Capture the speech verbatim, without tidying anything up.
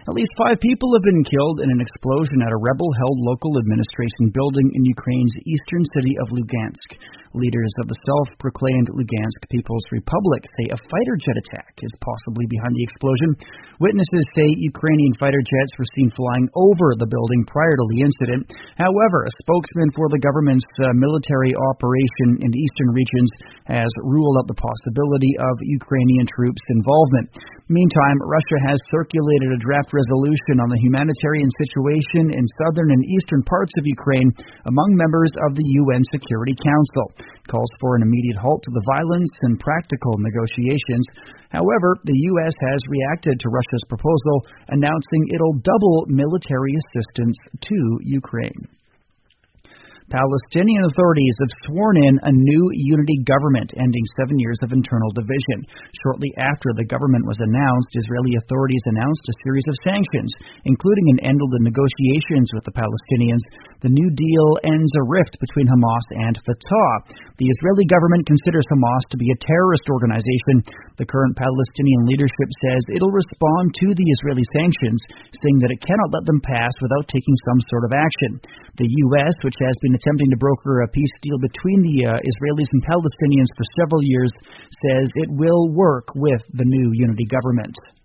At least five people have been killed in an explosion at a rebel-held local administration building in Ukraine's eastern city of Lugansk. Leaders of the self-proclaimed Lugansk People's Republic say a fighter jet attack is possibly behind the explosion. Witnesses say Ukrainian fighter jets were seen flying over the building prior to the incident. However, a spokesman for the government's uh, military operation in the eastern regions has ruled out the possibility of Ukrainian troops' involvement. Meantime, Russia has circulated a draft resolution on the humanitarian situation in southern and eastern parts of Ukraine among members of the U N Security Council. It calls for an immediate halt to the violence and practical negotiations. However, the U S has reacted to Russia's proposal, announcing it'll double military assistance to Ukraine. Palestinian authorities have sworn in a new unity government ending seven years of internal division. Shortly after the government was announced, Israeli authorities announced a series of sanctions, including an end to the negotiations with the Palestinians. The new deal ends a rift between Hamas and Fatah. The Israeli government considers Hamas to be a terrorist organization. The current Palestinian leadership says it'll respond to the Israeli sanctions, saying that it cannot let them pass without taking some sort of action. The U S, which has been attempting to broker a peace deal between the uh, Israelis and Palestinians for several years, says it will work with the new unity government.